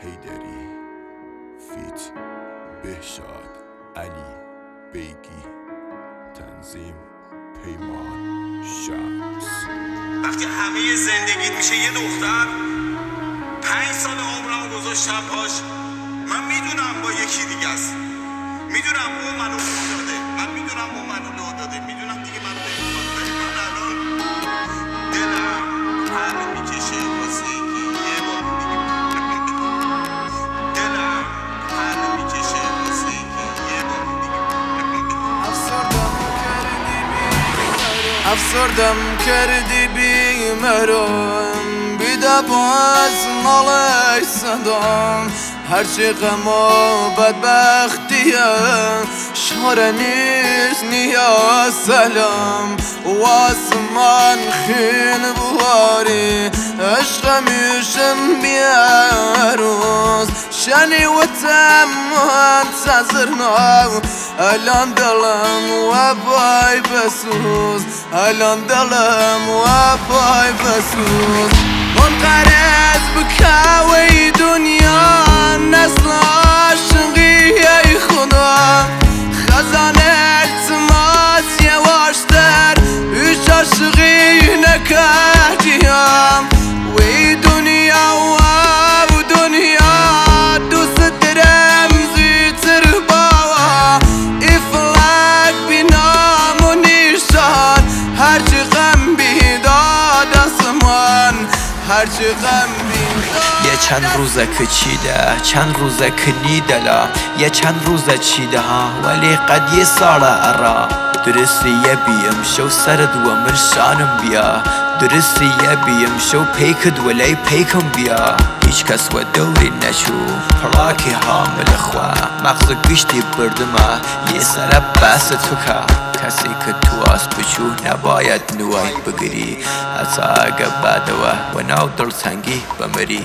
حیدری فیت بهشاد علی بیگی تنظیم پیمان شمس. وقتی همه زندگیت میشه یه دختر 5 سال عمرم گذاشتم پاش، من میدونم با یکی دیگه است، میدونم اون منو لو داده، من میدونم اون منو لو داده، میدونم دیگه منو نمیخواد، ولی من الان دلم پر میکشه واسه اینکه یه بار دیگه دلم پر میکشه واسه اینکه یه بار دیگه افسردم کردی بی مرم بیده باز مالای صدام هرچی غم و بدبختیه شاره نیست نیا سلام و آسمان خیل بواری عشق میشم بیاروز شنی و تم منتظرنا الان دلم و بای بسوز الان دلم و بای بسوز منقرض بکاوی دنیا نسل عاشقی ای خدا خزانه التماس یواشتر هیچ عاشقی نکردیم وی دنیا و دنیا دوست درم زیتر باوا افلاک بی نام و نیشان هرچی غم بیداد آسمان هرچی غم یه چند روزه که چیده چند روزه که نیدلا یه چند روزه چیده ها ولی قد یه ساله ارا درستی یه بیم شو سرد و مرشانم بیا درستی یه بیم شو پیکد ولی پیکم بیا هیچ کس و دوری نشو پلاکی حامل خواه مغز گشتی بردمه یه سر بس تو که کسی که تو آس بچو نباید نوای بگیری حتی اگه بدوه و ناو دل تنگی بمری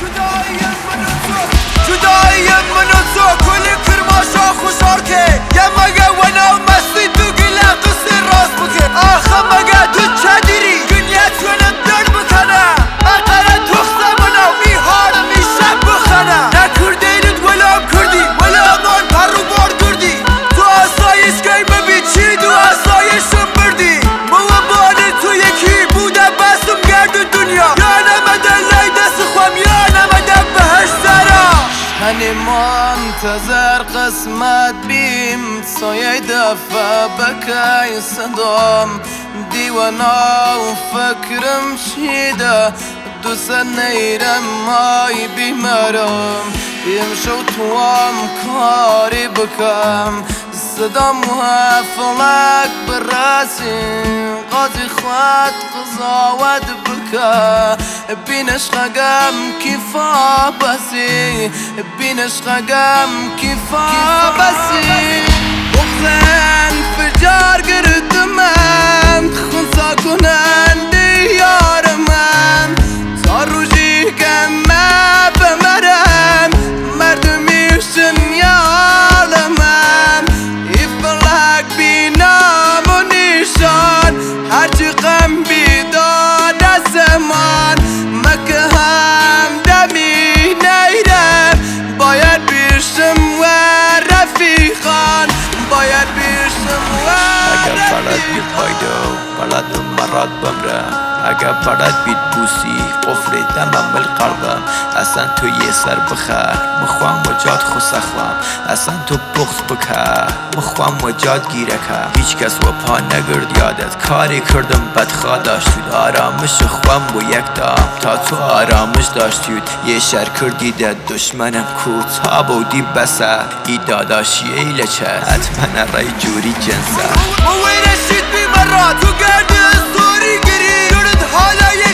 جدایی من و تو کلی کرماشا خوشار که یه مگه و ناو مستی تو گله قصه راست بکن آخه مگه تو چه دیری دنیا تونم در بکنه اقره تخصم و ناو میهارم میشم بخنه نکرده اینت ولام کردی ولام آن پر رو بار کردی تو آسایش که ببی چی دو آسایشم بردی موابان تو یکی بوده بستم گرد دنیا یا نمده لای دست خوام یا نمده بهش زرا هنی منتظر قسمت بیم سایه دفعه بکی صدام دیوانا و فکرم شیده دوست نیرم مای بیمارم یمشو توام کاری بکم صدام و فلک براسی قاضی خواد قضاوت بکه بینش خگم کیفا بسی بینش خگم کیفا بسی بغزن فجار گرد من خونسا کننده یار من تا روزی که من بمرم مردمیشن یال من ایفلک بی نام و نیشان هرچی غم بیداد از زمان مکه هم دمی نیرم باید بیشم و رفیقان باید بیشم و اگر بلد بید بایدو بلد مراد بمره اگر بلد بید بوسی قفل دمم بالقلبم اصلا تو یه سر بخر مخوام و جاد خسخوام اصلا تو بغض بکر مخوام و جاد گیرکم هیچ کس و پا نگرد یادت کاری کردم بدخواه داشتید آرامش خوام و یک دام تا تو آرامش داشتید یه شر کردی ده دشمنم کو تا بودی بسه ای داداشی ای لچه حتما رای جوری جنسه و وی رشید بی مرا تو گرد استوری گیری جورد حالا